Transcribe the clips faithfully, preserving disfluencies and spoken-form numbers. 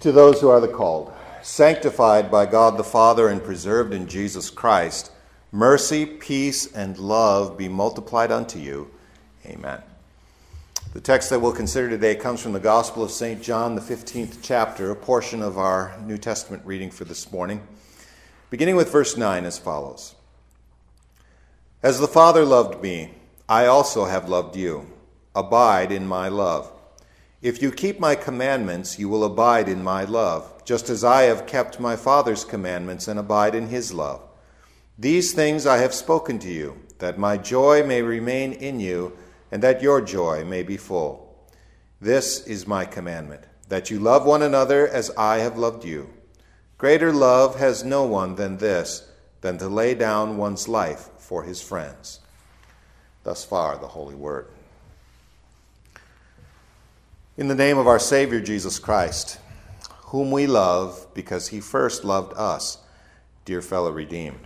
To those who are the called, sanctified by God the Father and preserved in Jesus Christ, mercy, peace, and love be multiplied unto you. Amen. The text that we'll consider today comes from the Gospel of Saint John, the fifteenth chapter, a portion of our New Testament reading for this morning, beginning with verse nine as follows. As the Father loved me, I also have loved you. Abide in my love. If you keep my commandments, you will abide in my love, just as I have kept my Father's commandments and abide in his love. These things I have spoken to you, that my joy may remain in you, and that your joy may be full. This is my commandment, that you love one another as I have loved you. Greater love has no one than this, than to lay down one's life for his friends. Thus far, the Holy Word. In the name of our Savior Jesus Christ, whom we love because he first loved us, dear fellow redeemed.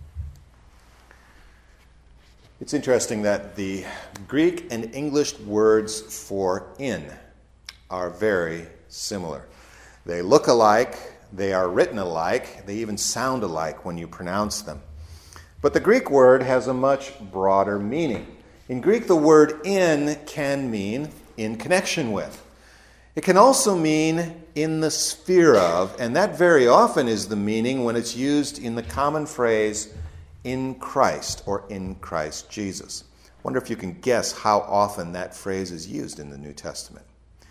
It's interesting that the Greek and English words for in are very similar. They look alike, they are written alike, they even sound alike when you pronounce them. But the Greek word has a much broader meaning. In Greek, the word in can mean in connection with. It can also mean in the sphere of, and that very often is the meaning when it's used in the common phrase in Christ or in Christ Jesus. Wonder if you can guess how often that phrase is used in the New Testament.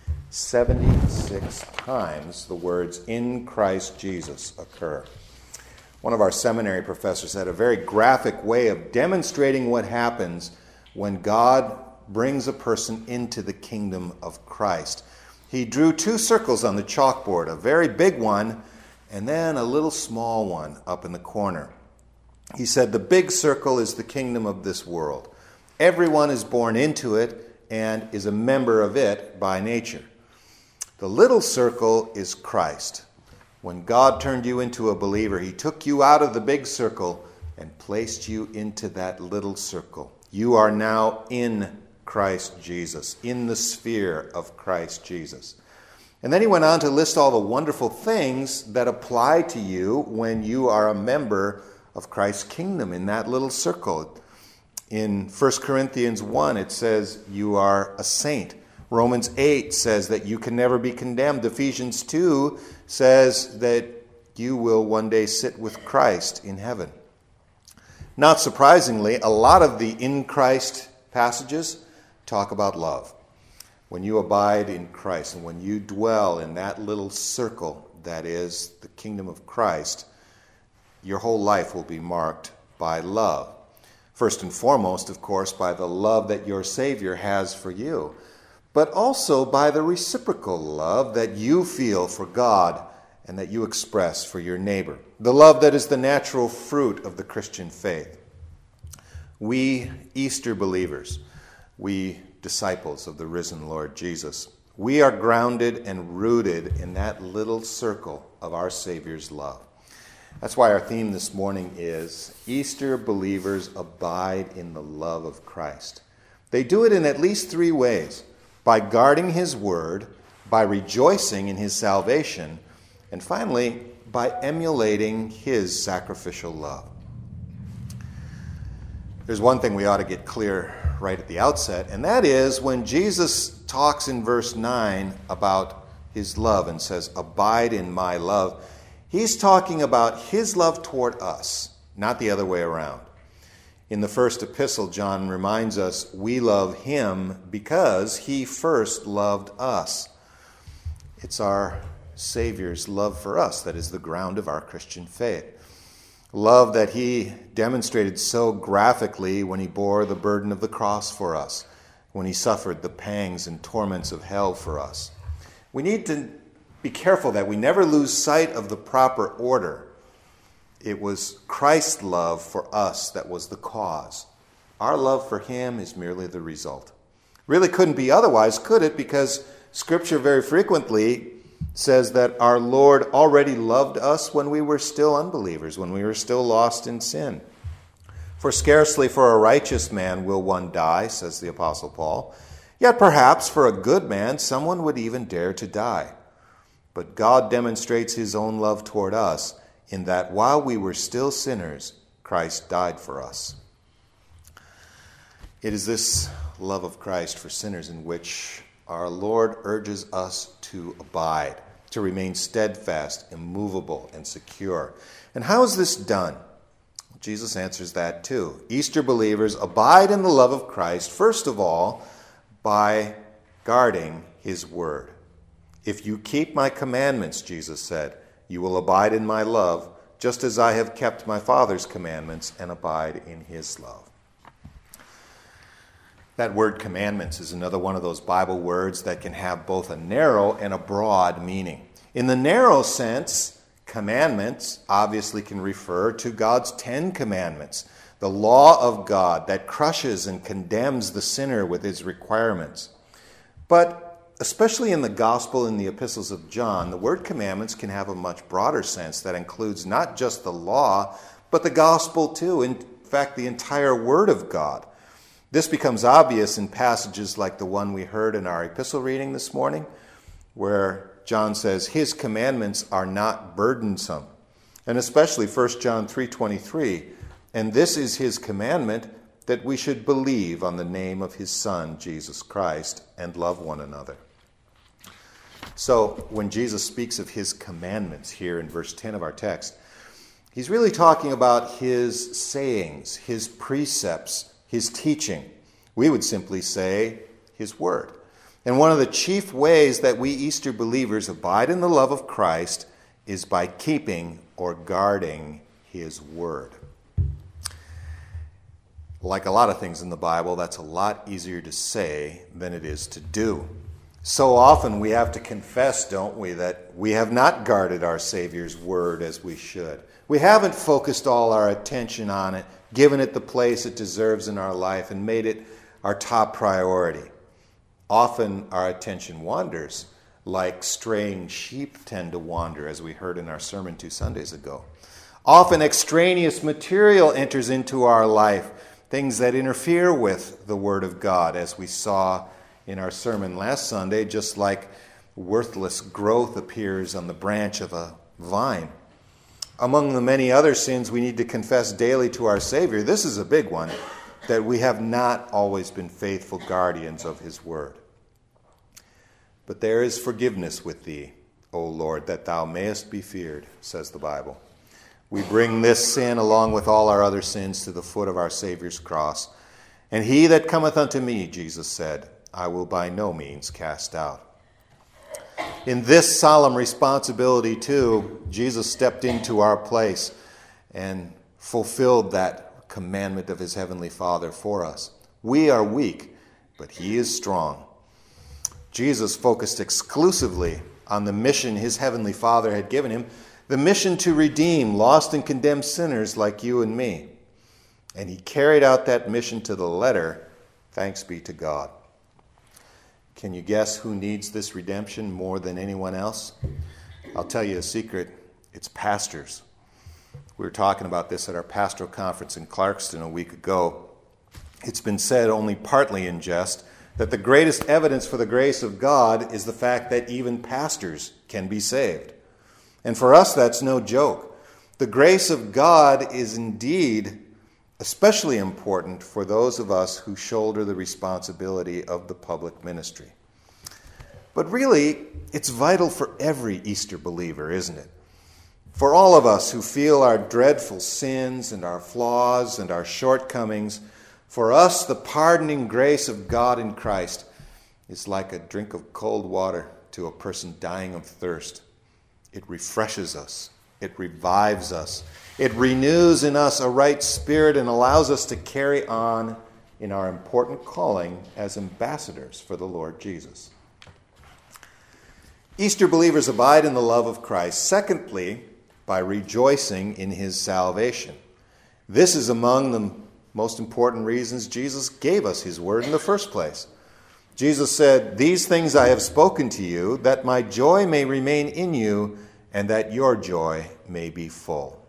seventy-six times the words in Christ Jesus occur. One of our seminary professors had a very graphic way of demonstrating what happens when God brings a person into the kingdom of Christ. He drew two circles on the chalkboard, a very big one and then a little small one up in the corner. He said the big circle is the kingdom of this world. Everyone is born into it and is a member of it by nature. The little circle is Christ. When God turned you into a believer, he took you out of the big circle and placed you into that little circle. You are now in Christ Jesus, in the sphere of Christ Jesus. And then he went on to list all the wonderful things that apply to you when you are a member of Christ's kingdom in that little circle. In First Corinthians one, it says you are a saint. Romans eight says that you can never be condemned. Ephesians two says that you will one day sit with Christ in heaven. Not surprisingly, a lot of the in Christ passages talk about love. When you abide in Christ and when you dwell in that little circle that is the kingdom of Christ, your whole life will be marked by love. First and foremost, of course, by the love that your Savior has for you, but also by the reciprocal love that you feel for God and that you express for your neighbor. The love that is the natural fruit of the Christian faith. We Easter believers, we disciples of the risen Lord Jesus, we are grounded and rooted in that little circle of our Savior's love. That's why our theme this morning is Easter believers abide in the love of Christ. They do it in at least three ways: by guarding his word, by rejoicing in his salvation, and finally, by emulating his sacrificial love. There's one thing we ought to get clear right at the outset, and that is when Jesus talks in verse nine about his love and says, abide in my love, he's talking about his love toward us, not the other way around. In the first epistle, John reminds us we love him because he first loved us. It's our Savior's love for us that is the ground of our Christian faith. Love that he demonstrated so graphically when he bore the burden of the cross for us, when he suffered the pangs and torments of hell for us. We need to be careful that we never lose sight of the proper order. It was Christ's love for us that was the cause. Our love for him is merely the result. Really couldn't be otherwise, could it? Because Scripture very frequently says that our Lord already loved us when we were still unbelievers, when we were still lost in sin. For scarcely for a righteous man will one die, says the Apostle Paul. Yet perhaps for a good man someone would even dare to die. but God demonstrates his own love toward us in that while we were still sinners, Christ died for us. It is this love of Christ for sinners in which our Lord urges us to abide, to remain steadfast, immovable, and secure. And how is this done? Jesus answers that too. Easter believers abide in the love of Christ, first of all, by guarding his word. If you keep my commandments, Jesus said, you will abide in my love, just as I have kept my Father's commandments and abide in his love. That word commandments is another one of those Bible words that can have both a narrow and a broad meaning. In the narrow sense, commandments obviously can refer to God's Ten Commandments, the law of God that crushes and condemns the sinner with his requirements. But especially in the Gospel and the epistles of John, the word commandments can have a much broader sense that includes not just the law, but the gospel too. In fact, the entire word of God. This becomes obvious in passages like the one we heard in our epistle reading this morning, where John says his commandments are not burdensome. And especially First John three twenty-three, and this is his commandment, that we should believe on the name of his Son, Jesus Christ, and love one another. So when Jesus speaks of his commandments here in verse ten of our text, he's really talking about his sayings, his precepts, his teaching. We would simply say his word. And one of the chief ways that we Easter believers abide in the love of Christ is by keeping or guarding his word. Like a lot of things in the Bible, that's a lot easier to say than it is to do. So often we have to confess, don't we, that we have not guarded our Savior's word as we should. We haven't focused all our attention on it, given it the place it deserves in our life, and made it our top priority. Often our attention wanders, like straying sheep tend to wander, as we heard in our sermon two Sundays ago. Often extraneous material enters into our life, things that interfere with the Word of God, as we saw in our sermon last Sunday, just like worthless growth appears on the branch of a vine. Among the many other sins we need to confess daily to our Savior, this is a big one, that we have not always been faithful guardians of his word. But there is forgiveness with thee, O Lord, that thou mayest be feared, says the Bible. We bring this sin along with all our other sins to the foot of our Savior's cross. And he that cometh unto me, Jesus said, I will by no means cast out. In this solemn responsibility, too, Jesus stepped into our place and fulfilled that commandment of his heavenly Father for us. We are weak, but he is strong. Jesus focused exclusively on the mission his heavenly Father had given him, the mission to redeem lost and condemned sinners like you and me. And he carried out that mission to the letter, thanks be to God. Can you guess who needs this redemption more than anyone else? I'll tell you a secret. It's pastors. We were talking about this at our pastoral conference in Clarkston a week ago. It's been said, only partly in jest, that the greatest evidence for the grace of God is the fact that even pastors can be saved. And for us, that's no joke. The grace of God is indeed especially important for those of us who shoulder the responsibility of the public ministry. But really, it's vital for every Easter believer, isn't it? For all of us who feel our dreadful sins and our flaws and our shortcomings, for us the pardoning grace of God in Christ is like a drink of cold water to a person dying of thirst. It refreshes us. It revives us. It renews in us a right spirit and allows us to carry on in our important calling as ambassadors for the Lord Jesus. Easter believers abide in the love of Christ, secondly, by rejoicing in his salvation. This is among the most important reasons Jesus gave us his word in the first place. Jesus said, "These things I have spoken to you, that my joy may remain in you, and that your joy may be full."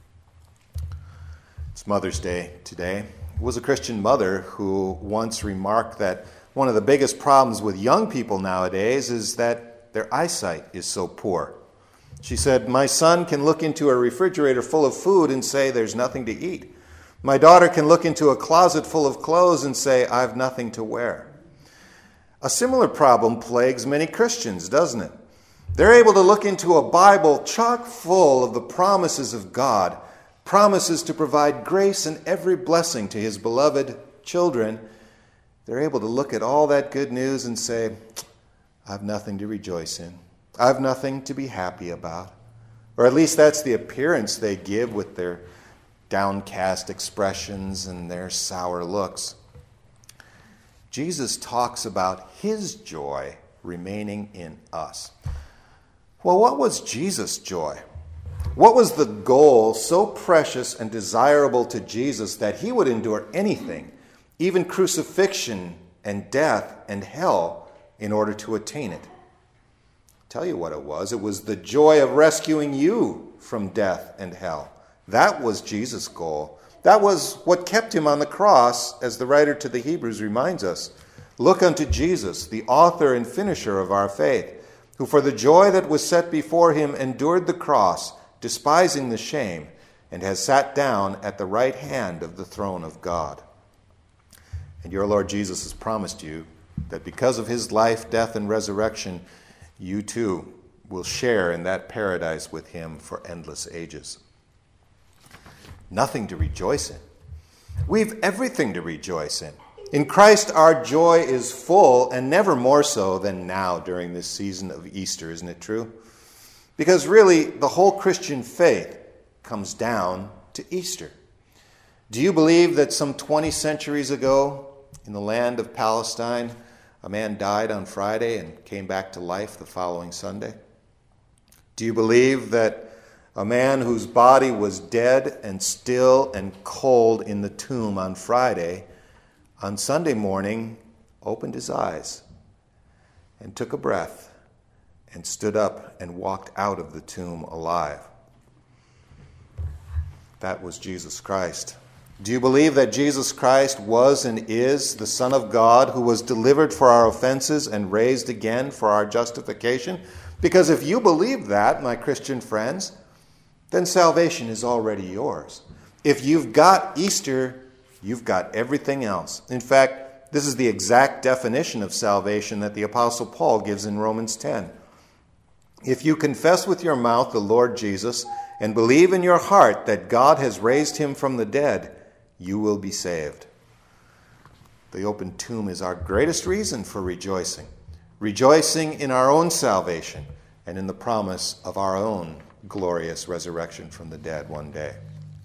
It's Mother's Day today. It was a Christian mother who once remarked that one of the biggest problems with young people nowadays is that their eyesight is so poor. She said, my son can look into a refrigerator full of food and say there's nothing to eat. My daughter can look into a closet full of clothes and say, I've nothing to wear. A similar problem plagues many Christians, doesn't it? They're able to look into a Bible chock full of the promises of God, promises to provide grace and every blessing to his beloved children. They're able to look at all that good news and say, I've nothing to rejoice in. I've nothing to be happy about. Or at least that's the appearance they give with their downcast expressions and their sour looks. Jesus talks about his joy remaining in us. Well, what was Jesus' joy? What was the goal so precious and desirable to Jesus that he would endure anything, even crucifixion and death and hell, in order to attain it? I'll tell you what it was. It was the joy of rescuing you from death and hell. That was Jesus' goal. That was what kept him on the cross, as the writer to the Hebrews reminds us. Look unto Jesus, the author and finisher of our faith, who for the joy that was set before him endured the cross, despising the shame, and has sat down at the right hand of the throne of God. And your Lord Jesus has promised you that because of his life, death, and resurrection, you too will share in that paradise with him for endless ages. Nothing to rejoice in. We've everything to rejoice in. In Christ, our joy is full, and never more so than now during this season of Easter, isn't it true? Because really, the whole Christian faith comes down to Easter. Do you believe that some twenty centuries ago, in the land of Palestine, a man died on Friday and came back to life the following Sunday? Do you believe that a man whose body was dead and still and cold in the tomb on Friday, on Sunday morning, opened his eyes and took a breath and stood up and walked out of the tomb alive? That was Jesus Christ. Do you believe that Jesus Christ was and is the Son of God, who was delivered for our offenses and raised again for our justification? Because if you believe that, my Christian friends, then salvation is already yours. If you've got Easter, you've got everything else. In fact, this is the exact definition of salvation that the Apostle Paul gives in Romans ten. If you confess with your mouth the Lord Jesus and believe in your heart that God has raised him from the dead, you will be saved. The open tomb is our greatest reason for rejoicing. Rejoicing in our own salvation and in the promise of our own glorious resurrection from the dead one day.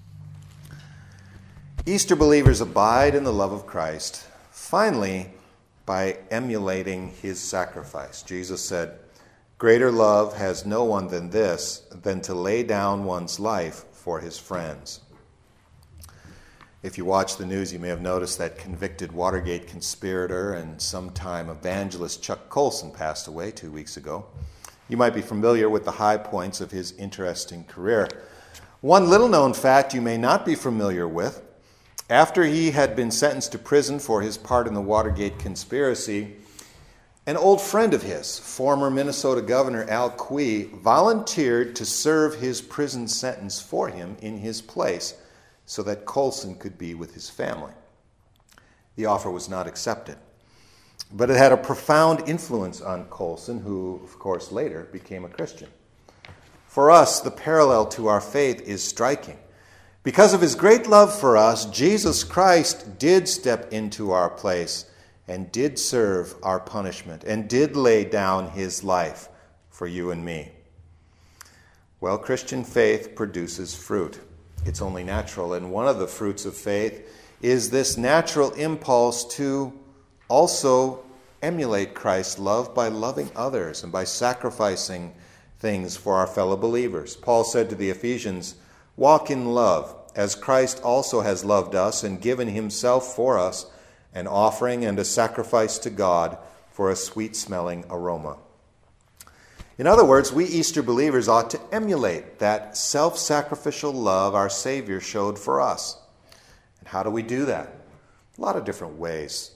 Easter believers abide in the love of Christ, finally, by emulating his sacrifice. Jesus said, greater love has no one than this, than to lay down one's life for his friends. If you watch the news, you may have noticed that convicted Watergate conspirator and sometime evangelist Chuck Colson passed away two weeks ago. You might be familiar with the high points of his interesting career. One little-known fact you may not be familiar with: after he had been sentenced to prison for his part in the Watergate conspiracy, an old friend of his, former Minnesota Governor Al Quie, volunteered to serve his prison sentence for him in his place so that Colson could be with his family. The offer was not accepted, but it had a profound influence on Colson, who, of course, later became a Christian. For us, the parallel to our faith is striking. Because of his great love for us, Jesus Christ did step into our place and did serve our punishment and did lay down his life for you and me. Well, Christian faith produces fruit. It's only natural, and one of the fruits of faith is this natural impulse to also emulate Christ's love by loving others and by sacrificing things for our fellow believers. Paul said to the Ephesians, walk in love, as Christ also has loved us and given himself for us, an offering and a sacrifice to God for a sweet-smelling aroma. In other words, we Easter believers ought to emulate that self-sacrificial love our Savior showed for us. And how do we do that? A lot of different ways.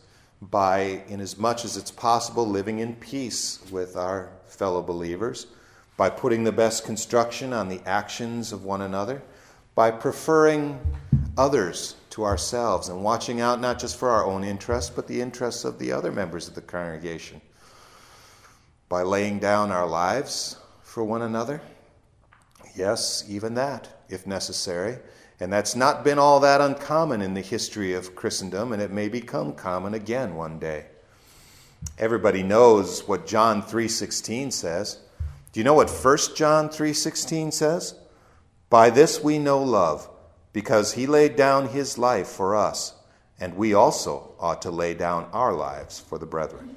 by, in as much as it's possible, living in peace with our fellow believers, by putting the best construction on the actions of one another, by preferring others to ourselves and watching out not just for our own interests, but the interests of the other members of the congregation, by laying down our lives for one another. Yes, even that, if necessary. And that's not been all that uncommon in the history of Christendom, and it may become common again one day. Everybody knows what John three sixteen says. Do you know what First John three sixteen says? By this we know love, because he laid down his life for us, and we also ought to lay down our lives for the brethren.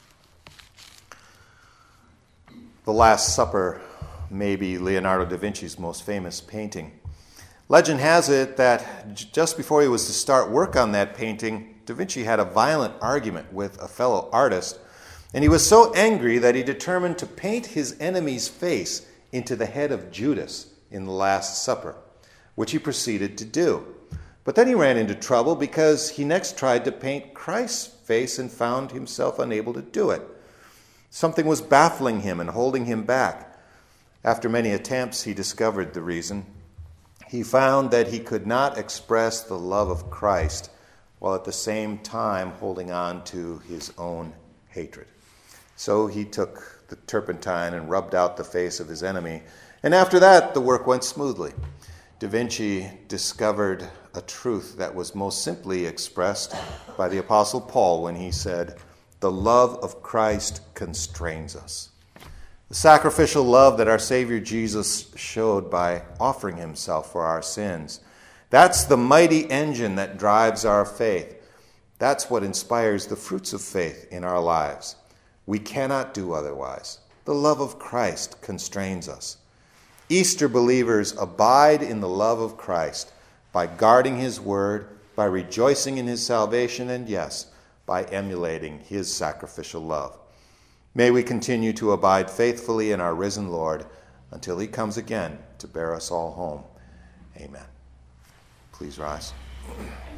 The Last Supper may be Leonardo da Vinci's most famous painting. Legend has it that just before he was to start work on that painting, Da Vinci had a violent argument with a fellow artist, and he was so angry that he determined to paint his enemy's face into the head of Judas in the Last Supper, which he proceeded to do. But then he ran into trouble because he next tried to paint Christ's face and found himself unable to do it. Something was baffling him and holding him back. After many attempts, he discovered the reason. He found that he could not express the love of Christ while at the same time holding on to his own hatred. So he took the turpentine and rubbed out the face of his enemy, and after that, the work went smoothly. Da Vinci discovered a truth that was most simply expressed by the Apostle Paul when he said, "The love of Christ constrains us." The sacrificial love that our Savior Jesus showed by offering himself for our sins. That's the mighty engine that drives our faith. That's what inspires the fruits of faith in our lives. We cannot do otherwise. The love of Christ constrains us. Easter believers abide in the love of Christ by guarding his word, by rejoicing in his salvation, and yes, by emulating his sacrificial love. May we continue to abide faithfully in our risen Lord until he comes again to bear us all home. Amen. Please rise.